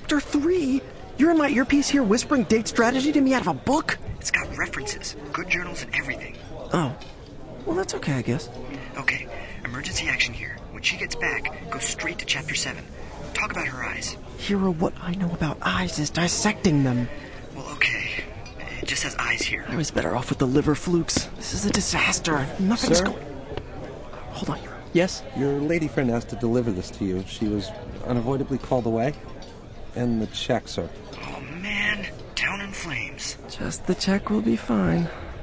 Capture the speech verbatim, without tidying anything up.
Chapter three? You're in my earpiece here whispering date strategy to me out of a book? It's got references, good journals and everything. Oh. Well, that's okay, I guess. Okay, emergency action here. When she gets back, go straight to Chapter seven. Talk about her eyes. Hero, what I know about eyes is dissecting them. Well, okay. It just says eyes here. I was better off with the liver flukes. This is a disaster. Nothing's Sir? going... Hold on, Hero. Yes? Your lady friend asked to deliver this to you. She was unavoidably called away. And the check, sir. Oh, man. Town in flames. Just the check will be fine.